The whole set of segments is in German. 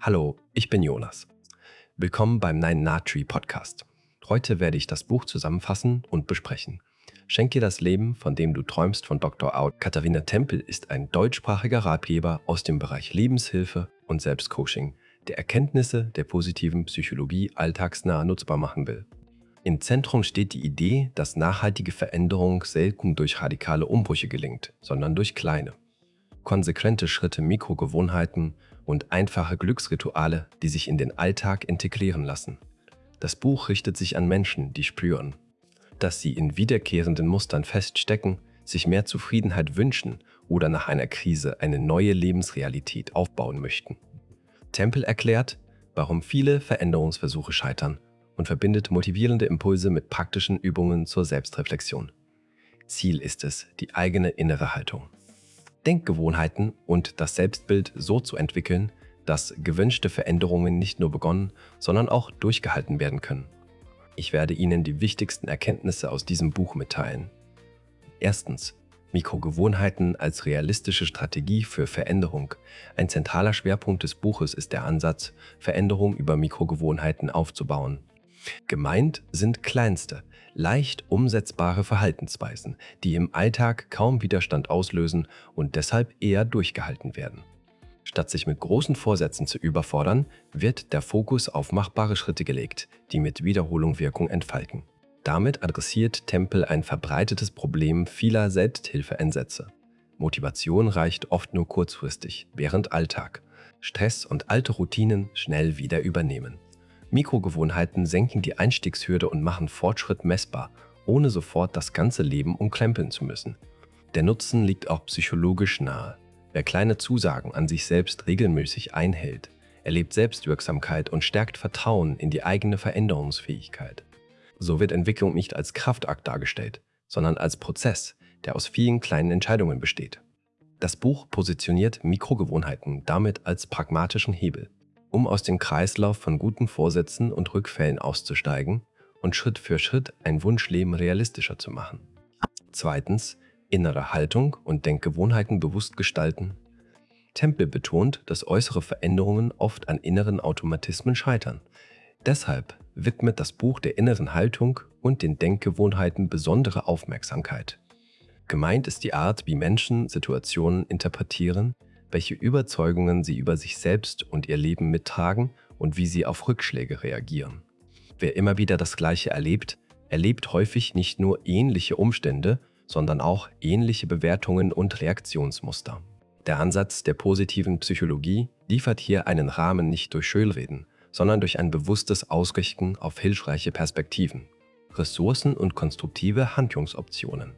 Hallo, ich bin Jonas. Willkommen beim Nine Tree Podcast. Heute werde ich das Buch zusammenfassen und besprechen. Schenk dir das Leben, von dem du träumst, von Dr. Out. Katharina Tempel ist ein deutschsprachiger Ratgeber aus dem Bereich Lebenshilfe und Selbstcoaching, der Erkenntnisse der positiven Psychologie alltagsnah nutzbar machen will. Im Zentrum steht die Idee, dass nachhaltige Veränderung selten durch radikale Umbrüche gelingt, sondern durch kleine, konsequente Schritte, Mikrogewohnheiten und einfache Glücksrituale, die sich in den Alltag integrieren lassen. Das Buch richtet sich an Menschen, die spüren, dass sie in wiederkehrenden Mustern feststecken, sich mehr Zufriedenheit wünschen oder nach einer Krise eine neue Lebensrealität aufbauen möchten. Tempel erklärt, warum viele Veränderungsversuche scheitern und verbindet motivierende Impulse mit praktischen Übungen zur Selbstreflexion. Ziel ist es, die eigene innere Haltung, Denkgewohnheiten und das Selbstbild so zu entwickeln, dass gewünschte Veränderungen nicht nur begonnen, sondern auch durchgehalten werden können. Ich werde Ihnen die wichtigsten Erkenntnisse aus diesem Buch mitteilen. Erstens, Mikrogewohnheiten als realistische Strategie für Veränderung. Ein zentraler Schwerpunkt des Buches ist der Ansatz, Veränderung über Mikrogewohnheiten aufzubauen. Gemeint sind kleinste, leicht umsetzbare Verhaltensweisen, die im Alltag kaum Widerstand auslösen und deshalb eher durchgehalten werden. Statt sich mit großen Vorsätzen zu überfordern, wird der Fokus auf machbare Schritte gelegt, die mit Wiederholung Wirkung entfalten. Damit adressiert Tempel ein verbreitetes Problem vieler Selbsthilfeansätze. Motivation reicht oft nur kurzfristig, während Alltag, Stress und alte Routinen schnell wieder übernehmen. Mikrogewohnheiten senken die Einstiegshürde und machen Fortschritt messbar, ohne sofort das ganze Leben umkrempeln zu müssen. Der Nutzen liegt auch psychologisch nahe. Wer kleine Zusagen an sich selbst regelmäßig einhält, erlebt Selbstwirksamkeit und stärkt Vertrauen in die eigene Veränderungsfähigkeit. So wird Entwicklung nicht als Kraftakt dargestellt, sondern als Prozess, der aus vielen kleinen Entscheidungen besteht. Das Buch positioniert Mikrogewohnheiten damit als pragmatischen Hebel, um aus dem Kreislauf von guten Vorsätzen und Rückfällen auszusteigen und Schritt für Schritt ein Wunschleben realistischer zu machen. Zweitens, innere Haltung und Denkgewohnheiten bewusst gestalten. Tempel betont, dass äußere Veränderungen oft an inneren Automatismen scheitern. Deshalb widmet das Buch der inneren Haltung und den Denkgewohnheiten besondere Aufmerksamkeit. Gemeint ist die Art, wie Menschen Situationen interpretieren, welche Überzeugungen sie über sich selbst und ihr Leben mittragen und wie sie auf Rückschläge reagieren. Wer immer wieder das Gleiche erlebt, erlebt häufig nicht nur ähnliche Umstände, sondern auch ähnliche Bewertungen und Reaktionsmuster. Der Ansatz der positiven Psychologie liefert hier einen Rahmen nicht durch Schönreden, sondern durch ein bewusstes Ausrichten auf hilfreiche Perspektiven, Ressourcen und konstruktive Handlungsoptionen.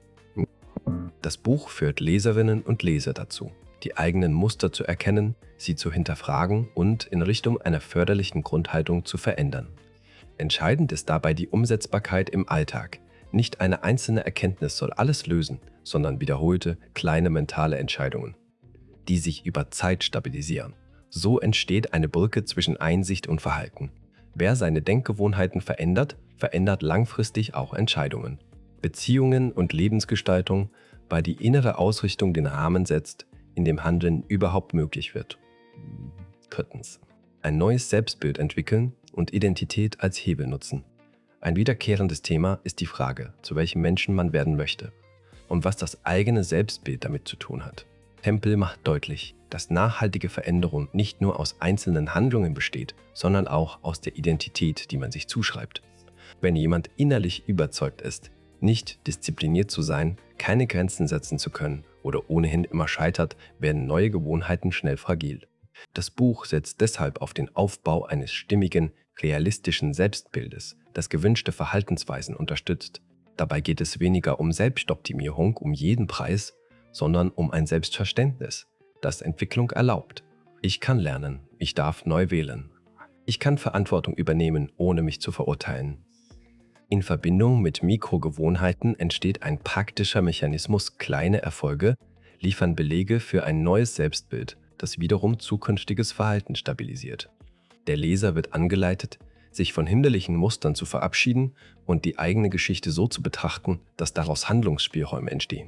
Das Buch führt Leserinnen und Leser dazu, die eigenen Muster zu erkennen, sie zu hinterfragen und in Richtung einer förderlichen Grundhaltung zu verändern. Entscheidend ist dabei die Umsetzbarkeit im Alltag. Nicht eine einzelne Erkenntnis soll alles lösen, sondern wiederholte, kleine mentale Entscheidungen, die sich über Zeit stabilisieren. So entsteht eine Brücke zwischen Einsicht und Verhalten. Wer seine Denkgewohnheiten verändert, verändert langfristig auch Entscheidungen, Beziehungen und Lebensgestaltung, weil die innere Ausrichtung den Rahmen setzt, in dem Handeln überhaupt möglich wird. Drittens, ein neues Selbstbild entwickeln und Identität als Hebel nutzen. Ein wiederkehrendes Thema ist die Frage, zu welchem Menschen man werden möchte und was das eigene Selbstbild damit zu tun hat. Tempel macht deutlich, dass nachhaltige Veränderung nicht nur aus einzelnen Handlungen besteht, sondern auch aus der Identität, die man sich zuschreibt. Wenn jemand innerlich überzeugt ist, nicht diszipliniert zu sein, keine Grenzen setzen zu können oder ohnehin immer scheitert, werden neue Gewohnheiten schnell fragil. Das Buch setzt deshalb auf den Aufbau eines stimmigen, realistischen Selbstbildes, das gewünschte Verhaltensweisen unterstützt. Dabei geht es weniger um Selbstoptimierung um jeden Preis, sondern um ein Selbstverständnis, das Entwicklung erlaubt. Ich kann lernen, ich darf neu wählen. Ich kann Verantwortung übernehmen, ohne mich zu verurteilen. In Verbindung mit Mikrogewohnheiten entsteht ein praktischer Mechanismus. Kleine Erfolge liefern Belege für ein neues Selbstbild, das wiederum zukünftiges Verhalten stabilisiert. Der Leser wird angeleitet, sich von hinderlichen Mustern zu verabschieden und die eigene Geschichte so zu betrachten, dass daraus Handlungsspielräume entstehen.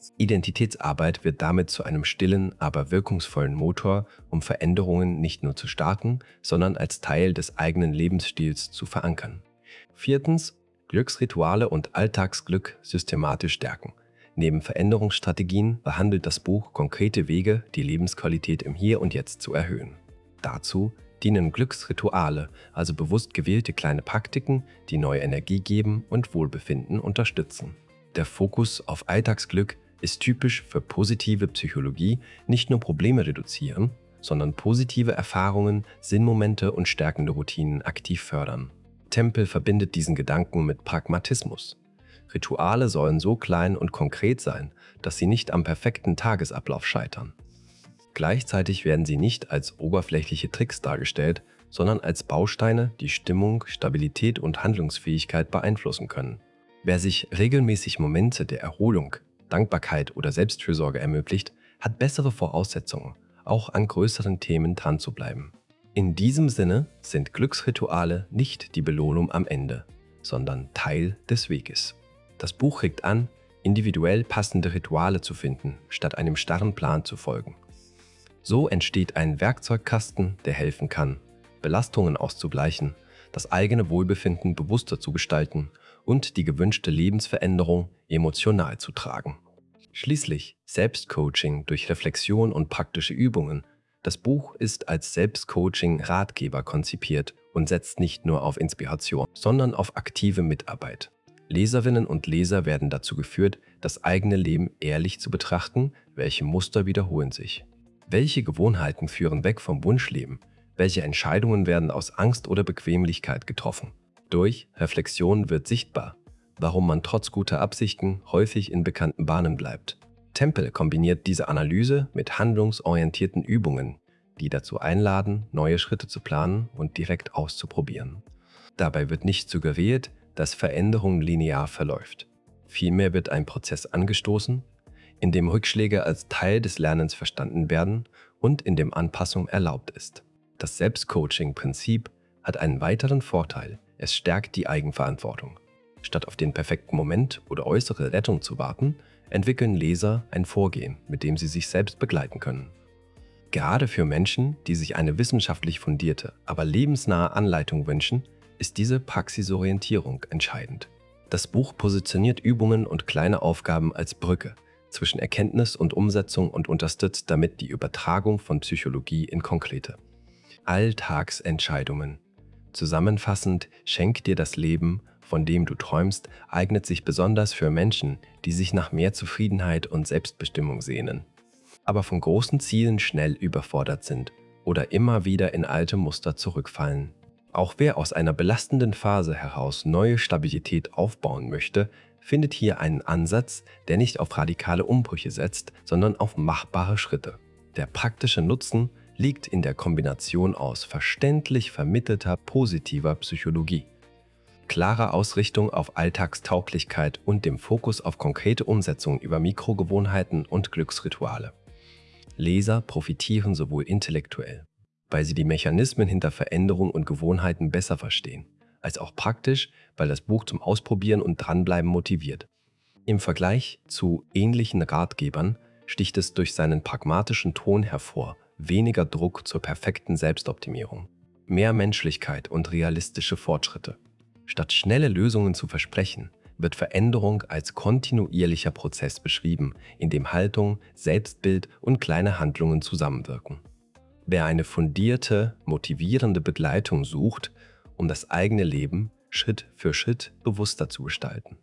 Identitätsarbeit wird damit zu einem stillen, aber wirkungsvollen Motor, um Veränderungen nicht nur zu starten, sondern als Teil des eigenen Lebensstils zu verankern. 4. Glücksrituale und Alltagsglück systematisch stärken. Neben Veränderungsstrategien behandelt das Buch konkrete Wege, die Lebensqualität im Hier und Jetzt zu erhöhen. Dazu dienen Glücksrituale, also bewusst gewählte kleine Praktiken, die neue Energie geben und Wohlbefinden unterstützen. Der Fokus auf Alltagsglück ist typisch für positive Psychologie, nicht nur Probleme reduzieren, sondern positive Erfahrungen, Sinnmomente und stärkende Routinen aktiv fördern. Temple verbindet diesen Gedanken mit Pragmatismus. Rituale sollen so klein und konkret sein, dass sie nicht am perfekten Tagesablauf scheitern. Gleichzeitig werden sie nicht als oberflächliche Tricks dargestellt, sondern als Bausteine, die Stimmung, Stabilität und Handlungsfähigkeit beeinflussen können. Wer sich regelmäßig Momente der Erholung, Dankbarkeit oder Selbstfürsorge ermöglicht, hat bessere Voraussetzungen, auch an größeren Themen dran zu bleiben. In diesem Sinne sind Glücksrituale nicht die Belohnung am Ende, sondern Teil des Weges. Das Buch regt an, individuell passende Rituale zu finden, statt einem starren Plan zu folgen. So entsteht ein Werkzeugkasten, der helfen kann, Belastungen auszugleichen, das eigene Wohlbefinden bewusster zu gestalten und die gewünschte Lebensveränderung emotional zu tragen. Schließlich Selbstcoaching durch Reflexion und praktische Übungen. Das Buch ist als Selbstcoaching-Ratgeber konzipiert und setzt nicht nur auf Inspiration, sondern auf aktive Mitarbeit. Leserinnen und Leser werden dazu geführt, das eigene Leben ehrlich zu betrachten, welche Muster wiederholen sich. Welche Gewohnheiten führen weg vom Wunschleben? Welche Entscheidungen werden aus Angst oder Bequemlichkeit getroffen? Durch Reflexion wird sichtbar, warum man trotz guter Absichten häufig in bekannten Bahnen bleibt. Temple kombiniert diese Analyse mit handlungsorientierten Übungen, die dazu einladen, neue Schritte zu planen und direkt auszuprobieren. Dabei wird nicht suggeriert, dass Veränderung linear verläuft. Vielmehr wird ein Prozess angestoßen, in dem Rückschläge als Teil des Lernens verstanden werden und in dem Anpassung erlaubt ist. Das Selbstcoaching-Prinzip hat einen weiteren Vorteil: Es stärkt die Eigenverantwortung. Statt auf den perfekten Moment oder äußere Rettung zu warten, entwickeln Leser ein Vorgehen, mit dem sie sich selbst begleiten können. Gerade für Menschen, die sich eine wissenschaftlich fundierte, aber lebensnahe Anleitung wünschen, ist diese Praxisorientierung entscheidend. Das Buch positioniert Übungen und kleine Aufgaben als Brücke zwischen Erkenntnis und Umsetzung und unterstützt damit die Übertragung von Psychologie in konkrete Alltagsentscheidungen. Zusammenfassend: Schenk dir das Leben, von dem du träumst, eignet sich besonders für Menschen, die sich nach mehr Zufriedenheit und Selbstbestimmung sehnen, aber von großen Zielen schnell überfordert sind oder immer wieder in alte Muster zurückfallen. Auch wer aus einer belastenden Phase heraus neue Stabilität aufbauen möchte, findet hier einen Ansatz, der nicht auf radikale Umbrüche setzt, sondern auf machbare Schritte. Der praktische Nutzen liegt in der Kombination aus verständlich vermittelter positiver Psychologie, klarer Ausrichtung auf Alltagstauglichkeit und dem Fokus auf konkrete Umsetzung über Mikrogewohnheiten und Glücksrituale. Leser profitieren sowohl intellektuell, weil sie die Mechanismen hinter Veränderung und Gewohnheiten besser verstehen, als auch praktisch, weil das Buch zum Ausprobieren und Dranbleiben motiviert. Im Vergleich zu ähnlichen Ratgebern sticht es durch seinen pragmatischen Ton hervor: weniger Druck zur perfekten Selbstoptimierung, mehr Menschlichkeit und realistische Fortschritte. Statt schnelle Lösungen zu versprechen, wird Veränderung als kontinuierlicher Prozess beschrieben, in dem Haltung, Selbstbild und kleine Handlungen zusammenwirken. Wer eine fundierte, motivierende Begleitung sucht, um das eigene Leben Schritt für Schritt bewusster zu gestalten,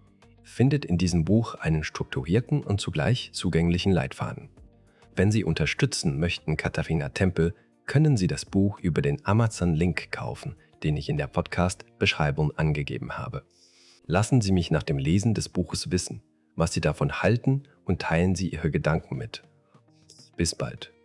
findet in diesem Buch einen strukturierten und zugleich zugänglichen Leitfaden. Wenn Sie unterstützen möchten Katharina Temple, können Sie das Buch über den Amazon-Link kaufen, den ich in der Podcast-Beschreibung angegeben habe. Lassen Sie mich nach dem Lesen des Buches wissen, was Sie davon halten, und teilen Sie Ihre Gedanken mit. Bis bald.